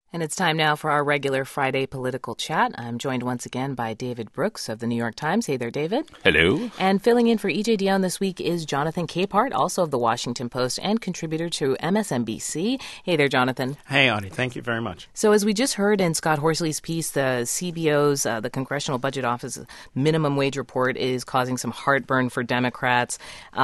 And it's time now for our regular Friday political chat. I'm joined once again by David Brooks of the New York Times. Hey there, David. Hello. And filling in for E.J. Dionne this week is Jonathan Capehart, also of the Washington Post and contributor to MSNBC. Hey there, Jonathan. Hey, Audie. Thank you very much. So as we just heard in Scott Horsley's piece, the CBO's, the Congressional Budget Office minimum wage report is causing some heartburn for Democrats.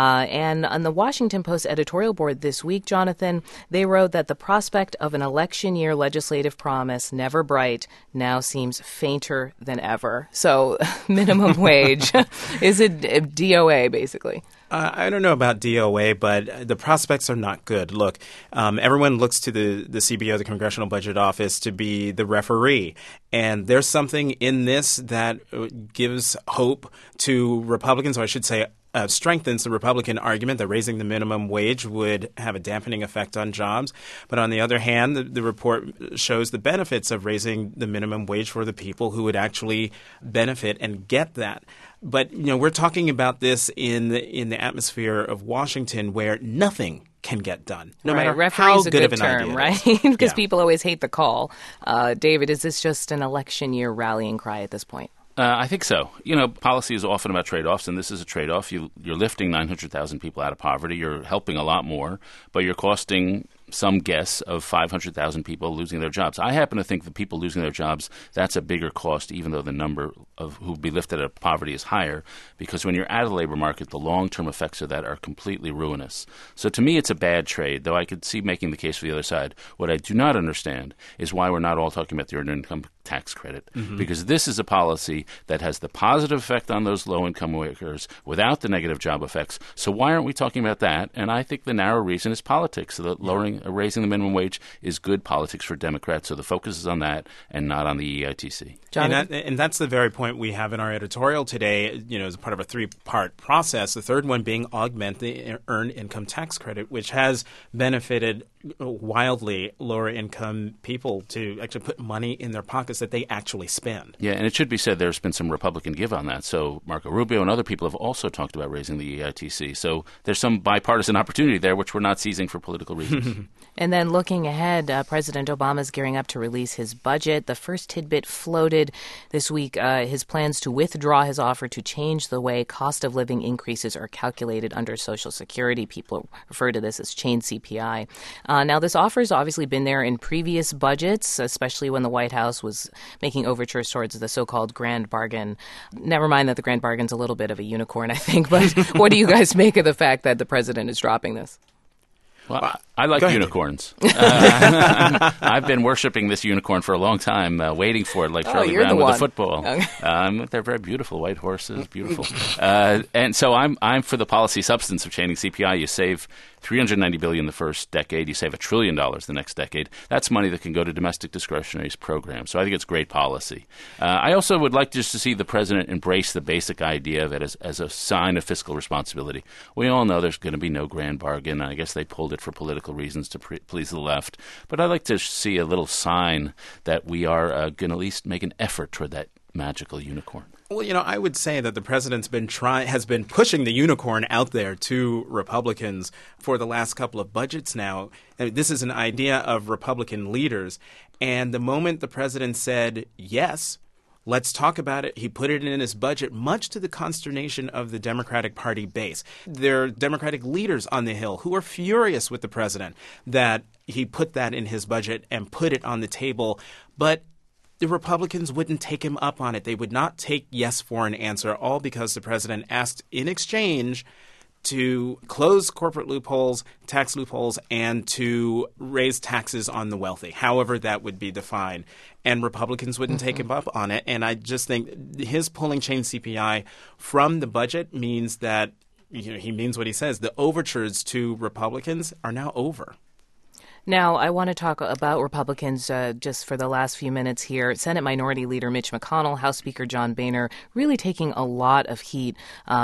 And on the Washington Post editorial board this week, Jonathan, they wrote that the prospect of an election year legislative promise, never bright, now seems fainter than ever. So minimum wage, is it DOA, basically? I don't know about DOA, but the prospects are not good. Look, everyone looks to the CBO, the Congressional Budget Office, to be the referee. And there's something in this that gives hope to Republicans, or I should say strengthens the Republican argument that raising the minimum wage would have a dampening effect on jobs. But on the other hand, the report shows the benefits of raising the minimum wage for the people who would actually benefit and get that. But, we're talking about this in the atmosphere of Washington where nothing can get done, no matter how good of an idea right? Because people always hate the call. David, is this just an election year rallying cry at this point? I think so. Policy is often about trade-offs, and this is a trade-off. You're lifting 900,000 people out of poverty. You're helping a lot more, but you're costing some guess of 500,000 people losing their jobs. I happen to think the people losing their jobs, that's a bigger cost, even though the number of who would be lifted out of poverty is higher, because when you're out of the labor market, the long-term effects of that are completely ruinous. So to me, it's a bad trade, though I could see making the case for the other side. What I do not understand is why we're not all talking about the earned income tax credit, because this is a policy that has the positive effect on those low-income workers without the negative job effects. So why aren't we talking about that? And I think the narrow reason is politics. So that raising the minimum wage is good politics for Democrats. So the focus is on that and not on the EITC. And that's the very point we have in our editorial today, as part of a three-part process. The third one being augment the earned income tax credit, which has benefited wildly lower-income people to actually put money in their pockets that they actually spend. Yeah, and it should be said there's been some Republican give on that. So Marco Rubio and other people have also talked about raising the EITC. So there's some bipartisan opportunity there, which we're not seizing for political reasons. And then looking ahead, President Obama is gearing up to release his budget. The first tidbit floated this week, his plans to withdraw his offer to change the way cost of living increases are calculated under Social Security. People refer to this as chain CPI. Now, this offer has obviously been there in previous budgets, especially when the White House was making overtures towards the so-called grand bargain. Never mind that the grand bargain's a little bit of a unicorn, I think. But what do you guys make of the fact that the president is dropping this? Well, I like unicorns. I've been worshiping this unicorn for a long time, waiting for it, like Charlie Brown with the football. Okay. They're very beautiful, white horses, beautiful. And so I'm for the policy substance of chaining CPI. You save $390 billion the first decade. You save $1 trillion the next decade. That's money that can go to domestic discretionary programs. So I think it's great policy. I also would like just to see the president embrace the basic idea of it as a sign of fiscal responsibility. We all know there's going to be no grand bargain. I guess they pulled it for political reasons to please the left. But I'd like to see a little sign that we are going to at least make an effort toward that magical unicorn. Well, I would say that the president's has been pushing the unicorn out there to Republicans for the last couple of budgets now. This is an idea of Republican leaders. And the moment the president said, yes, let's talk about it, he put it in his budget, much to the consternation of the Democratic Party base. There are Democratic leaders on the Hill who are furious with the president that he put that in his budget and put it on the table. But the Republicans wouldn't take him up on it. They would not take yes for an answer, all because the president asked in exchange to close corporate loopholes, tax loopholes, and to raise taxes on the wealthy, however that would be defined. And Republicans wouldn't take him up on it. And I just think his pulling chain CPI from the budget means that he means what he says. The overtures to Republicans are now over. Now, I want to talk about Republicans just for the last few minutes here. Senate Minority Leader Mitch McConnell, House Speaker John Boehner, really taking a lot of heat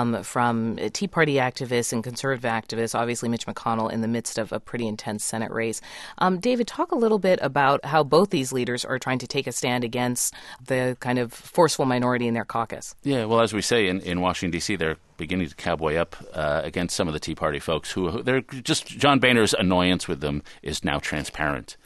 from Tea Party activists and conservative activists. Obviously, Mitch McConnell in the midst of a pretty intense Senate race. David, talk a little bit about how both these leaders are trying to take a stand against the kind of forceful minority in their caucus. Yeah, well, as we say in Washington, D.C., they're beginning to cowboy up against some of the Tea Party folks who they're just John Boehner's annoyance with them is now transparent.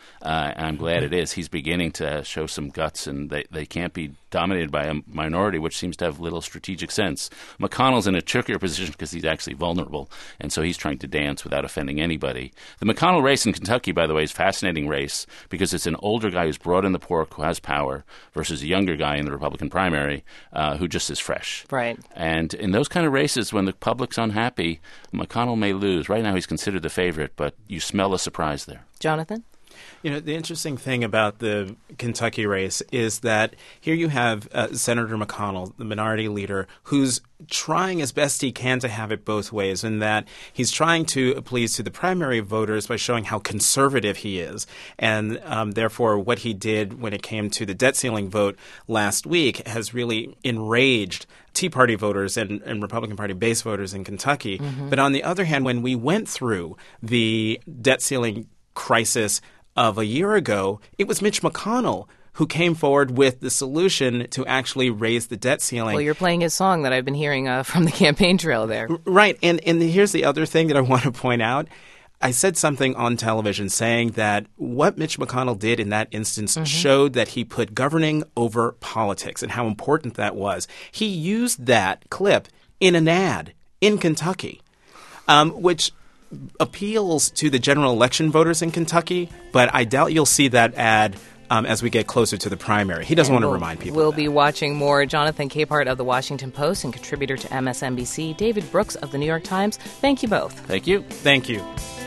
and I'm glad it is. He's beginning to show some guts, and they can't be dominated by a minority which seems to have little strategic sense. McConnell's in a trickier position because he's actually vulnerable, and so he's trying to dance without offending anybody. The McConnell race in Kentucky, by the way, is a fascinating race because it's an older guy who's brought in the pork, who has power, versus a younger guy in the Republican primary who just is fresh. Right. And in those kind of races, when the public's unhappy, McConnell may lose. Right now he's considered the favorite, but you smell a surprise there. Jonathan? The interesting thing about the Kentucky race is that here you have Senator McConnell, the minority leader, who's trying as best he can to have it both ways, in that he's trying to please to the primary voters by showing how conservative he is. And therefore, what he did when it came to the debt ceiling vote last week has really enraged Tea Party voters and Republican Party base voters in Kentucky. Mm-hmm. But on the other hand, when we went through the debt ceiling crisis of a year ago, it was Mitch McConnell who came forward with the solution to actually raise the debt ceiling. Well, you're playing his song that I've been hearing from the campaign trail there. Right. And here's the other thing that I want to point out. I said something on television saying that what Mitch McConnell did in that instance showed that he put governing over politics and how important that was. He used that clip in an ad in Kentucky, which appeals to the general election voters in Kentucky, but I doubt you'll see that ad as we get closer to the primary. He doesn't want to remind people. We'll be watching more. Jonathan Capehart of the Washington Post and contributor to MSNBC, David Brooks of the New York Times. Thank you both. Thank you. Thank you.